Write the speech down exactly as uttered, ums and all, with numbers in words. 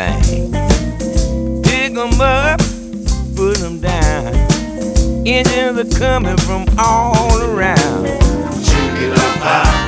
thing. Pick 'em up, put 'em down. Engines are coming from all around. Shake it up high.